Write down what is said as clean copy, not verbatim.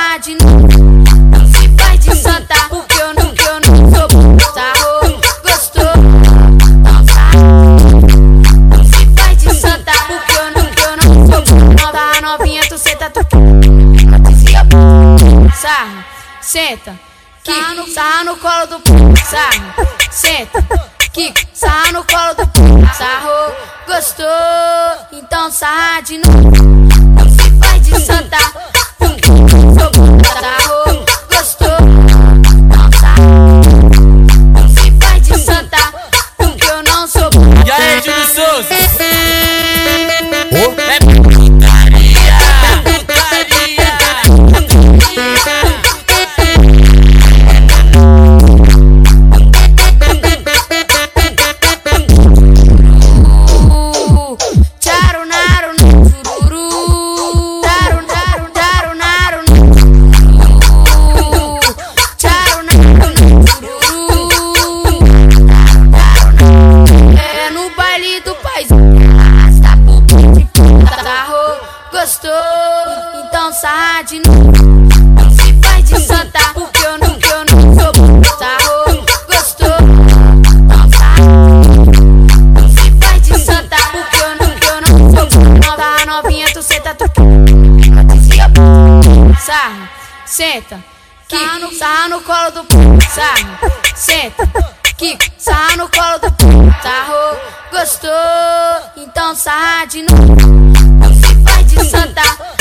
sarrar de novo. Não se faz de santa, porque eu não sou sarrou, gostou. Não se faz de santa, porque eu não sou nova novinha, tu senta, tu sarra, senta, que sarra no colo do sarra, senta, que sarra no colo do sarrou, gostou. Então sarra de novo. Não se faz de santa, porque eu não sou sarrou, gostou. Não se faz de santa, porque eu não sou. E aí, Júlio Souza? É putaria, Charunaru no chururu, charunaru no charunaru no chururu. É no baile do país, arrasta pro sarrou, gostou. Então sarra de novo. Não se faz de santa, porque eu não sou sarrou, gostou. Não se faz de santa, porque eu não sou nova novinha, tu senta, tu sarra, senta, que sarra no colo do sarra, senta, que sarra no colo do sarrou, gostou. Então sarra de novo. Não se faz de santa,